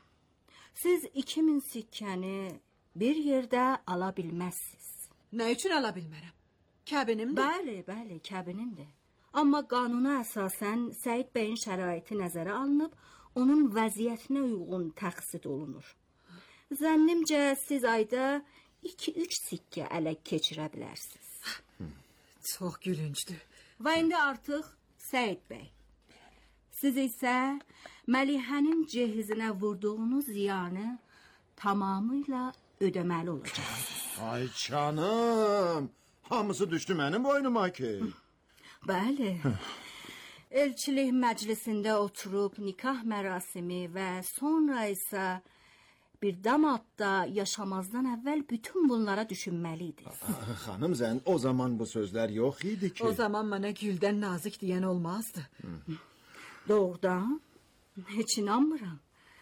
siz iki min sikkəni bir yerdə ala bilməzsiniz. Nə üçün ala bilmərəm? Kəbinimdir. Bəli, bəli, kəbinindir. Amma qanuna əsasən Səid bəyin şəraiti nəzərə alınıb, onun vəziyyətinə uyğun təxsid olunur. Zənnimcə siz ayda iki üç sikkə ələ keçirə bilərsiniz. Çox gülüncdür. Və indi artıq Səid bəy, siz isə Məlihənin cehizinə vurduğunuz ziyanı tamamıyla ödəməli olacaqsınız. Ay canım, hamısı düşdü mənim boynuma ki. Bəli. Elçilik məclisində oturub nikah mərasimi və sonra isə bir damadda yaşamazdan əvvəl bütün bunlara düşünməliydiniz. Xanım Zənd, o zaman bu sözlər yox idi ki. O zaman mənə güldən nazik deyən olmazdı. Doğrudan, heç inanmıram.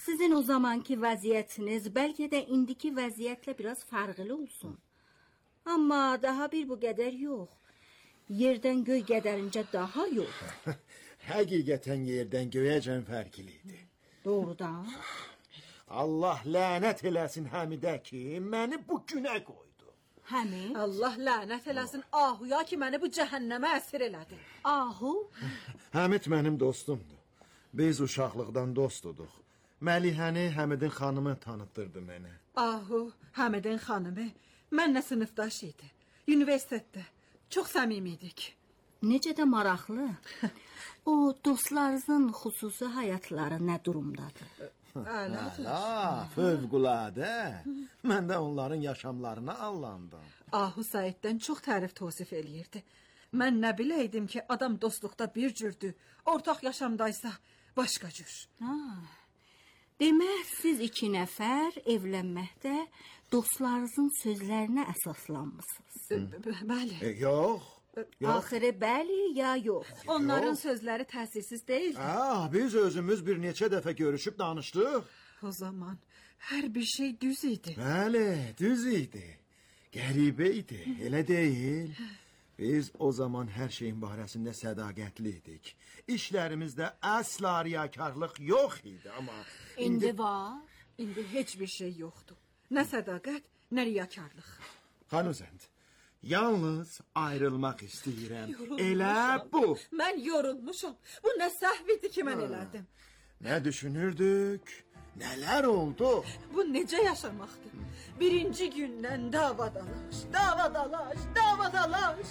Sizin o zamanki vəziyyətiniz bəlkə də indiki vəziyyətlə biraz fərqli olsun. Amma daha bir bu qədər yox. Yerdən göy qədərincə daha yox. Həqiqətən yerdən göyəcən fərqlidir. Doğrudan. Allah lənət eləsin Həmidə ki, məni bu günə qoydu. Həmid? Allah lənət eləsin Ahuya ki, məni bu cəhənnəmə əsir elədi. Ahu? Həmid mənim dostumdur. Biz uşaqlıqdan dostuduq. Məlihəni Həmidin xanımı tanıtdırdı mənə. Ahu, Həmidin xanımı mənlə sinifdaş idi. Universitetdə. Çox səmimi idik. Necə də maraqlı. O dostlarınızın xüsusi həyatları nə durumdadır? Əla, fövqüladə. Mən də onların yaşamlarına allandım. Ahu Saiddən çox tərif tosif eləyirdi. Mən nə biləydim ki, adam dostluqda bir cürdür, ortaq yaşamdaysa başqa cür. Ha. Demək, siz iki nəfər evlənməkdə dostlarınızın sözlərinə əsaslanmısınız. Bəli. E, yox. Yox. Axırı bəli ya yox. Onların sözləri təsirsiz deyil. Ah, biz özümüz bir neçə dəfə görüşüb danışdıq. O zaman hər bir şey düz idi. Bəli, düz idi. Qəribə idi, elə deyil. Biz o zaman hər şeyin barəsində sədaqətli idik. İşlərimizdə əsla riyakarlıq yox idi, amma İndi, indi var. İndi heç bir şey yoxdur. Nə sədaqət, nə riyakarlıq. Xanımzənd, yalnız ayrılmaq istəyirəm. Elə bu. Mən yorulmuşam. Bu nə səhvidir ki, mən elədim. Nə düşünürdük? Nələr oldu? Bu necə yaşamaqdır? Birinci gündən davadalaş, davadalaş, davadalaş.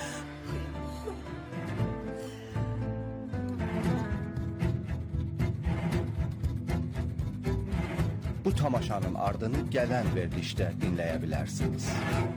Bu tamaşanın ardını gələn verilişdə dinləyə bilərsiniz.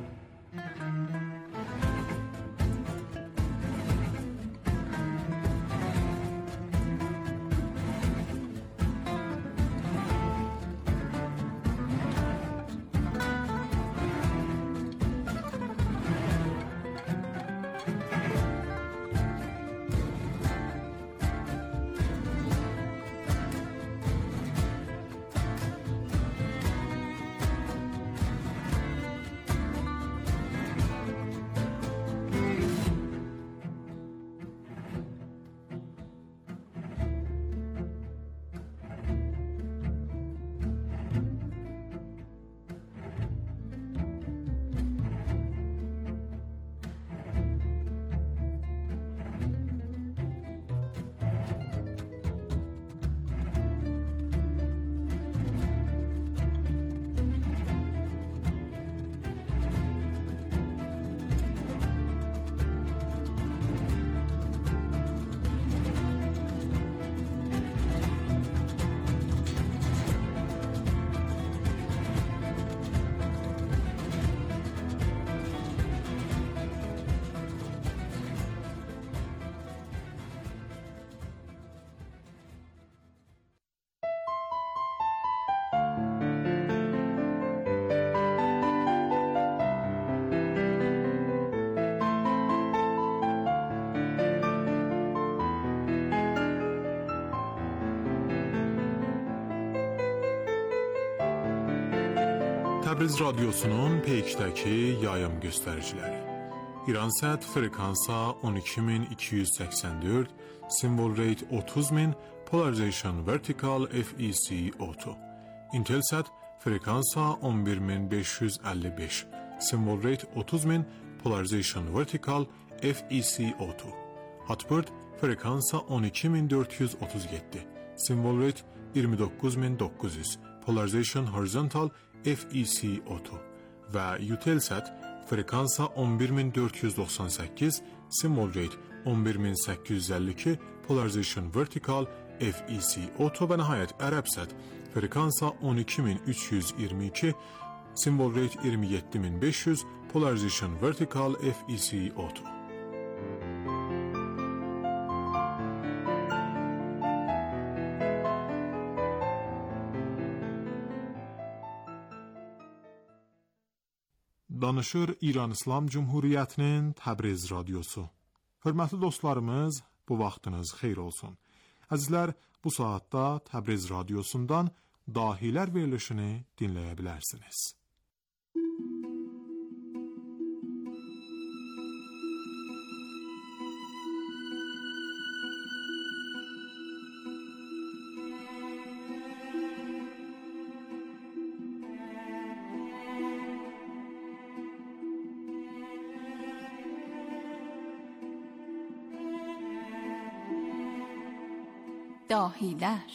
Təbriz Radyosu'nun Peyk'təki yayım göstəriciləri. İransat frekansa on iki min iki yüz səksən dörd, symbol rate otuz min, polarization vertical F E C auto. Intelsat frekansa on bir min beş yüz əlli beş, symbol rate otuz min, polarization vertical F E C auto. Hotbird frekansa on iki min dörd yüz otuz yeddi, symbol rate iyirmi doqquz min doqquz yüz, polarization horizontal F E C auto və Eutelsat frekansa on bir min dörd yüz doxsan səkkiz, symbol rate on bir min səkkiz yüz əlli iki, polarization vertical F E C auto və nəhayət Ərəbsat frekansa on iki min üç yüz iyirmi iki, symbol rate iyirmi yeddi min beş yüz, polarization vertical F E C auto. Danışır İran İslam Cumhuriyyətinin Təbriz Radyosu. Hörmətli dostlarımız, bu vaxtınız xeyir olsun. Əzizlər, bu saatda Təbriz Radyosundan Dahilər verilişini dinləyə bilərsiniz. Dahiler.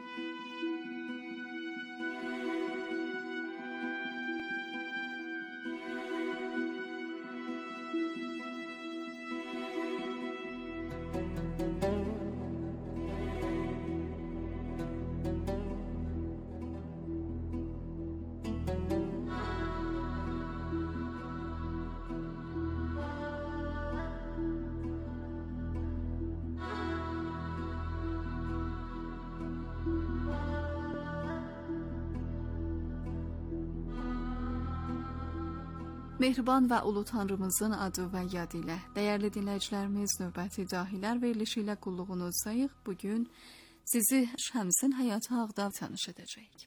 Mehriban və ulu Tanrımızın adı və yadı ilə dəyərli dinləyicilərimiz, növbəti Dahilər verilişi ilə qulluğunuzdayıq. Bugün sizi Şəmsin həyatı haqda tanış edəcəyik.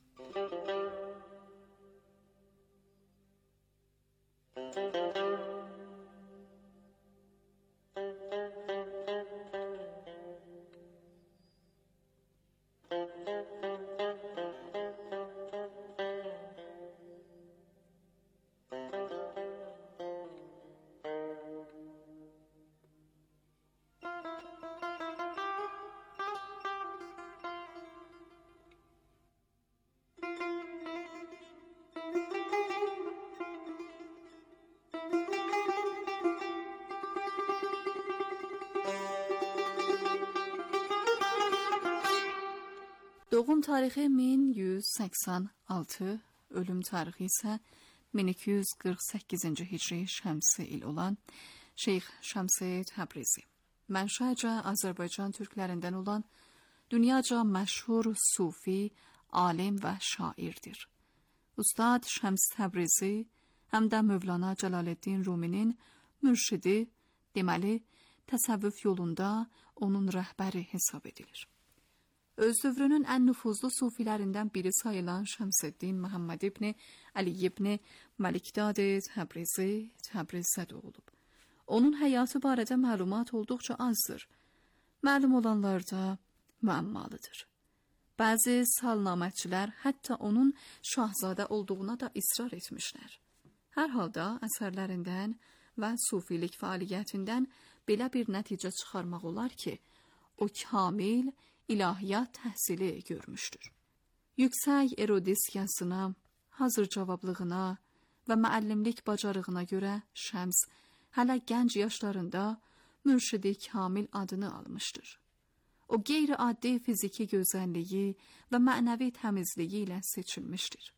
Doğum tarixi min yüz səksən altı, ölüm tarixi isə min iki yüz qırx səkkizinci hicri şəmsi il olan Şeyx Şəmsi Təbrizi. Mənşəcə Azərbaycan türklərindən olan dünyaca məşhur sufi, alim və şairdir. Ustad Şəms Təbrizi həm də Mövlana Cəlaləddin Ruminin mürşidi, deməli, təsəvvüf yolunda onun rəhbəri hesab edilir. Öz dövrünün ən nüfuzlu sufilərindən biri sayılan Şəmsəddin Məhəmməd ibn Əli ibn Məlikdad Təbrizi Təbrizdə doğulub. Onun həyatı barədə məlumat olduqca azdır. Məlum olanlar da müəmmalıdır. Bəzi salnamətçilər hətta onun şahzadə olduğuna da israr etmişlər. Hər halda əsərlərindən və sufilik fəaliyyətindən belə bir nəticə çıxarmaq olar ki, o kamil ilahiyyat təhsili görmüşdür. Yüksək erodisiyasına, hazır cavablığına və müəllimlik bacarığına görə Şəms hələ gənc yaşlarında mürşidi kamil adını almışdır. O qeyri-adi fiziki gözəlliyi və mənəvi təmizliyi ilə seçilmişdir.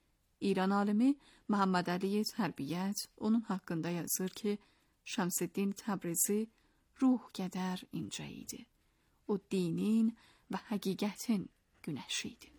İran alimi Məhəmməd Əli Tərbiyyət onun haqqında yazır ki, Şəmsəddin Təbrizi ruh qədər incə idi. O dinin və həqiqətin günəşi idi.